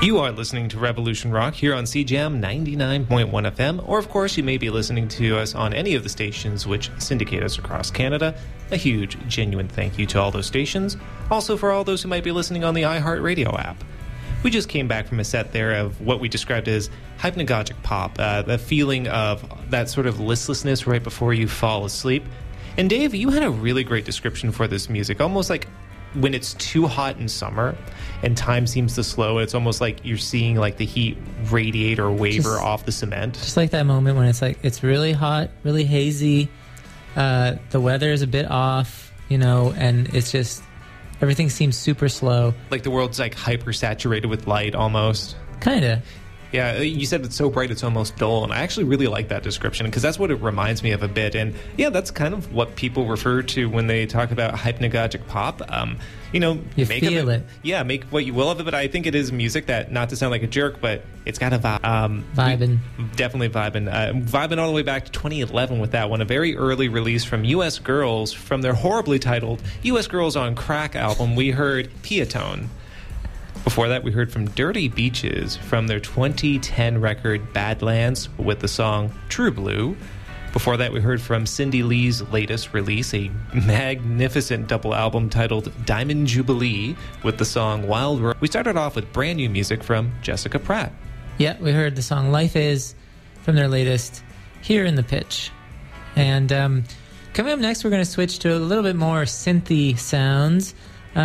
You are listening to Revolution Rock here on CJAM 99.1 FM, or of course you may be listening to us on any of the stations which syndicate us across Canada. A huge, genuine thank you to all those stations. Also for all those who might be listening on the iHeartRadio app. We just came back from a set there of what we described as hypnagogic pop, the feeling of that sort of listlessness right before you fall asleep. And Dave, you had a really great description for this music, almost like when it's too hot in summer and time seems to slow, it's almost like you're seeing like the heat radiate or waver off the cement. Just like that moment when it's like it's really hot, really hazy, the weather is a bit off, you know, and it's just everything seems super slow. Like the world's like hyper saturated with light almost. Kinda. Yeah, you said it's so bright it's almost dull, and I actually really like that description because that's what it reminds me of a bit. And yeah, that's kind of what people refer to when they talk about hypnagogic pop. You know, you feel it. Yeah, make what you will of it, but I think it is music that, not to sound like a jerk, but it's got a vibe. Vibing. Definitely vibing. Vibing all the way back to 2011 with that one, a very early release from U.S. Girls from their horribly titled U.S. Girls on Crack album. We heard Piatone. Before that, we heard from Dirty Beaches from their 2010 record Badlands with the song True Blue. Before that, we heard from Cindy Lee's latest release, a magnificent double album titled Diamond Jubilee with the song Wild Rose. We started off with brand new music from Jessica Pratt. Yeah, we heard the song Life Is from their latest Here in the Pitch. And coming up next, we're going to switch to a little bit more synthy sounds.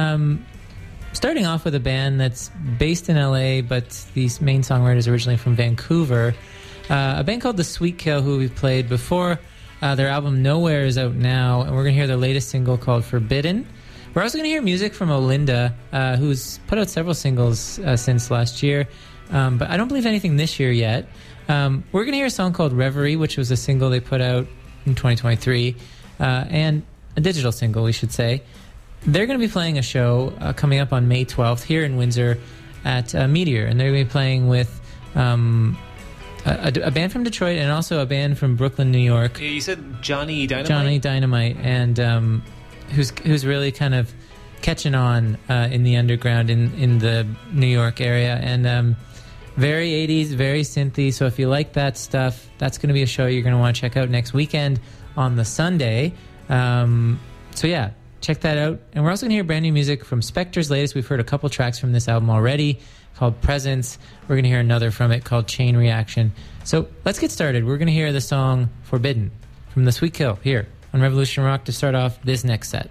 Starting off with a band that's based in LA, but the main songwriter is originally from Vancouver. A band called The Sweet Kill, who we've played before. Their album Nowhere is out now, and we're going to hear their latest single called Forbidden. We're also going to hear music from Olinda, who's put out several singles since last year, but I don't believe anything this year yet. We're going to hear a song called Reverie, which was a single they put out in 2023, and a digital single, we should say. They're going to be playing a show coming up on May 12th here in Windsor at Meteor, and they're going to be playing with a band from Detroit and also a band from Brooklyn, New York. You said Johnny Dynamite? Johnny Dynamite, and who's really kind of catching on in the underground in the New York area, and very 80s, very synthy. So if you like that stuff, that's going to be a show you're going to want to check out next weekend on the Sunday. So yeah, check that out. And we're also going to hear brand new music from Spector's latest. We've heard a couple tracks from this album already called Presence. We're going to hear another from it called Chain Reaction. So let's get started. We're going to hear the song Forbidden from The Sweet Kill here on Revolution Rock to start off this next set.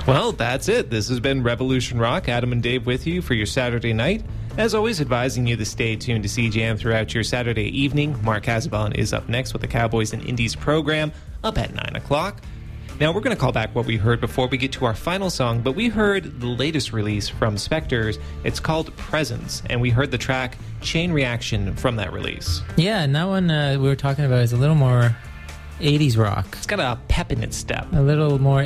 Well, that's it. This has been Revolution Rock. Adam and Dave with you for your Saturday night. As always, advising you to stay tuned to CJM throughout your Saturday evening. Mark Casabon is up next with the Cowboys and Indies program, up at 9 o'clock. Now, we're going to call back what we heard before we get to our final song, but we heard the latest release from Spectres. It's called Presence, and we heard the track Chain Reaction from that release. Yeah, and that one we were talking about is a little more 80s rock. It's got a pep in its step. A little more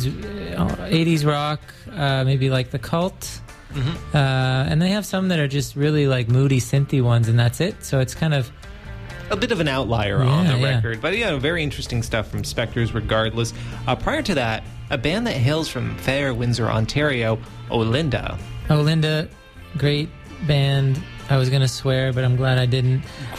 80s rock, maybe like The Cult. Mm-hmm. And they have some that are just really like moody synthy ones, and that's it. So it's kind of a bit of an outlier on the record. But yeah, very interesting stuff from Spectres regardless. Prior to that, a band that hails from Fair, Windsor, Ontario, Olinda. Olinda, great band. I was going to swear, but I'm glad I didn't.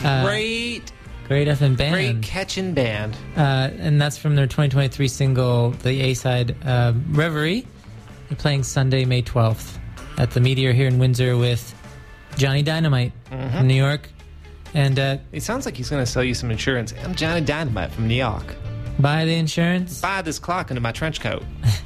Great effing band. Great catchin' band. And that's from their 2023 single, the A-side, Reverie. They're playing Sunday, May 12th at the Meteor here in Windsor with Johnny Dynamite from New York. And it sounds like he's going to sell you some insurance. I'm Johnny Dynamite from New York. Buy the insurance. Buy this clock under my trench coat.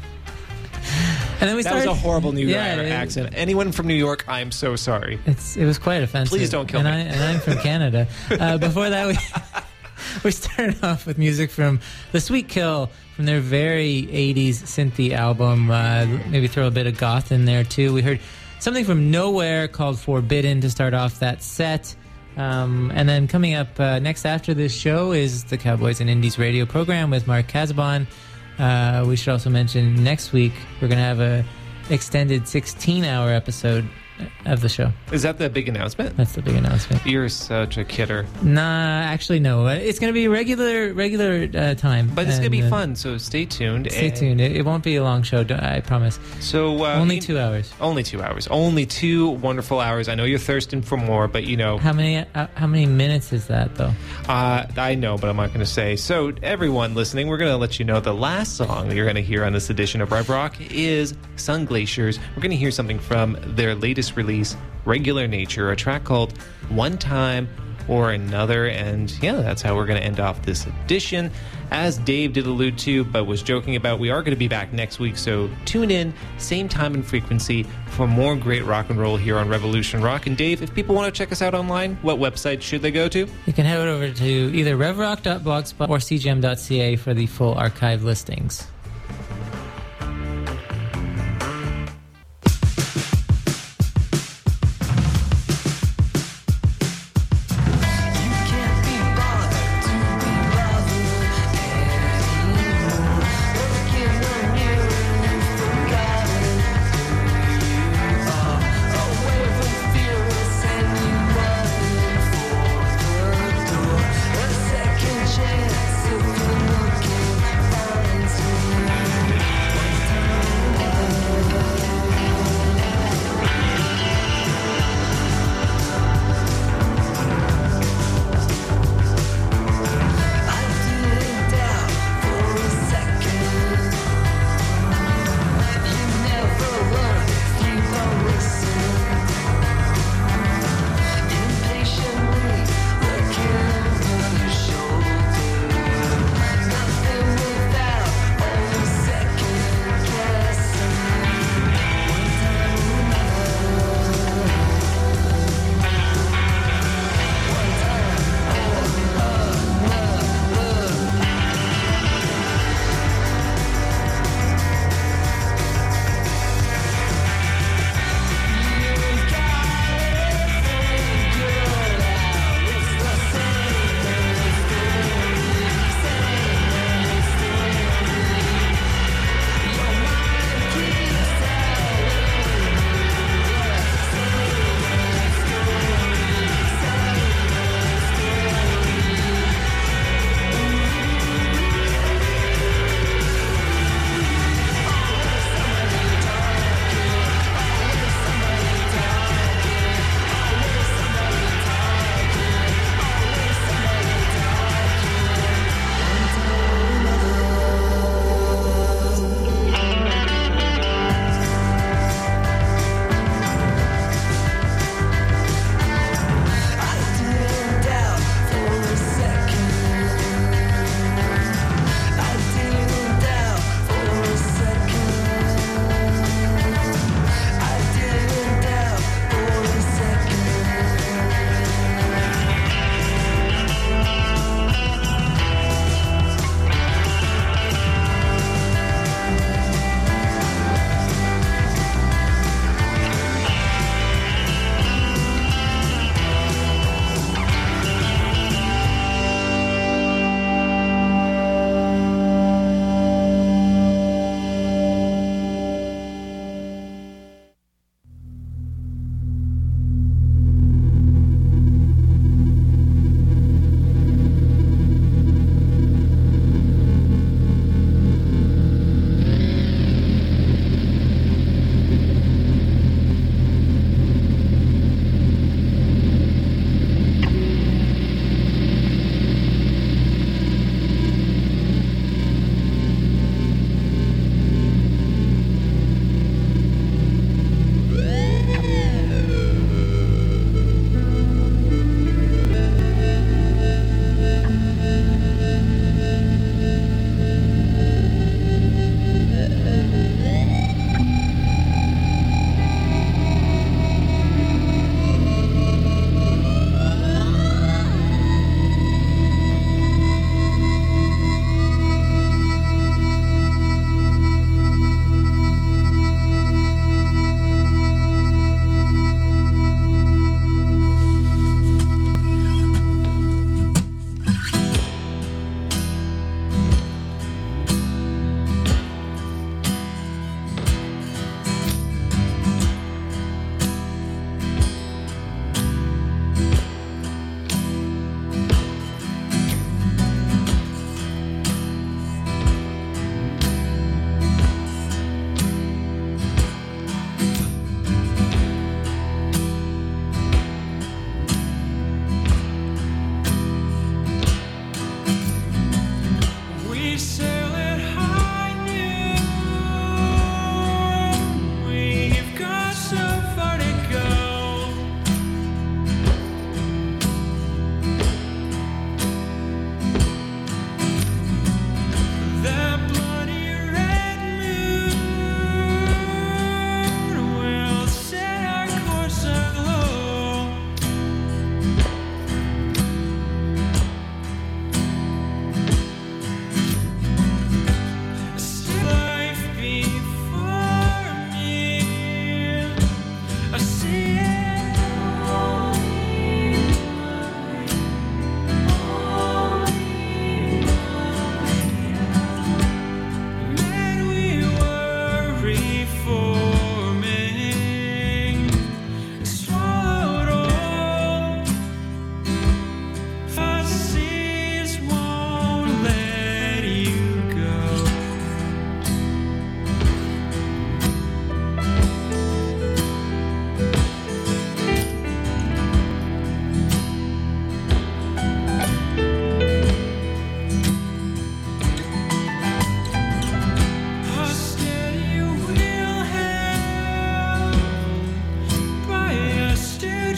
And then that was a horrible New York accent. Anyone from New York, I'm so sorry. It was quite offensive. Please don't kill me. And I'm from Canada. Before that, we started off with music from The Sweet Kill from their very 80s synthy album. Maybe throw a bit of goth in there too. We heard something from Nowhere called Forbidden to start off that set. And then coming up next after this show is the Cowboys and Indies radio program with Mark Casabon. We should also mention next week we're going to have a extended 16-hour episode of the show. Is that the big announcement? That's the big announcement. You're such a kidder. Nah, actually no. It's going to be regular time. But it's going to be fun, so stay tuned. Stay tuned. It won't be a long show, I promise. So only 2 hours. Only 2 hours. Only 2 wonderful hours. I know you're thirsting for more, but you know. How many minutes is that, though? I know, but I'm not going to say. So everyone listening, we're going to let you know the last song that you're going to hear on this edition of Rev Rock is Sun Glaciers. We're going to hear something from their latest release, Regular Nature, a track called One Time or Another. And yeah, that's how we're going to end off this edition. As Dave did allude to, but was joking about, we are going to be back next week, so tune in, same time and frequency, for more great rock and roll here on Revolution Rock. And Dave, if people want to check us out online, what website should they go to? You can head over to either revrock.blogspot or cgm.ca for the full archive listings. Second chance if you're looking, finds me.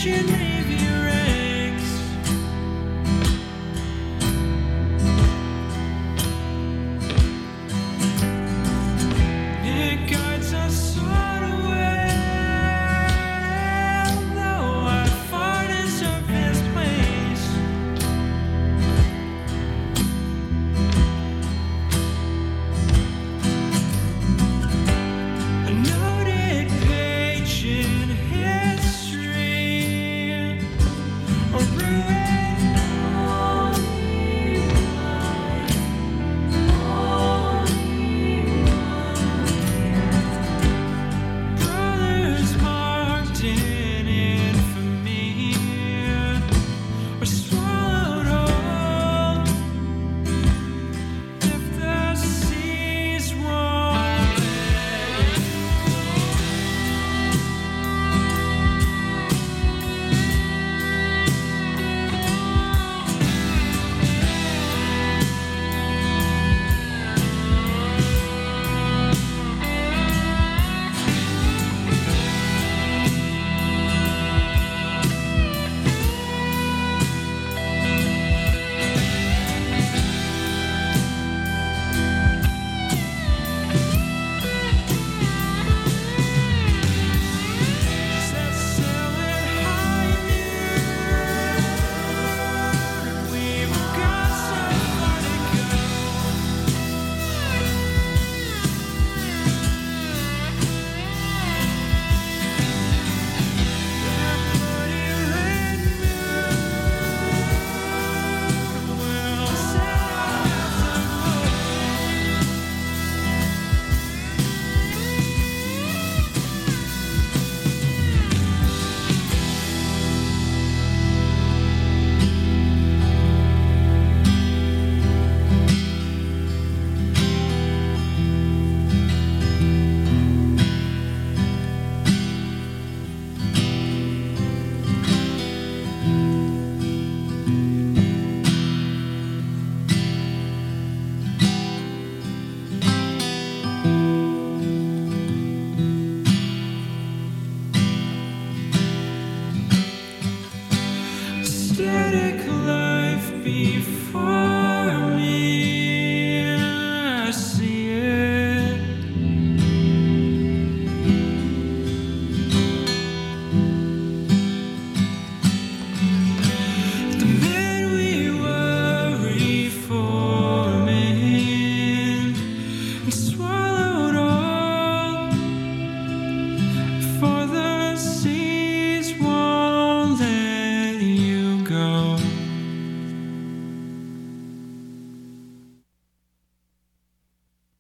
imagine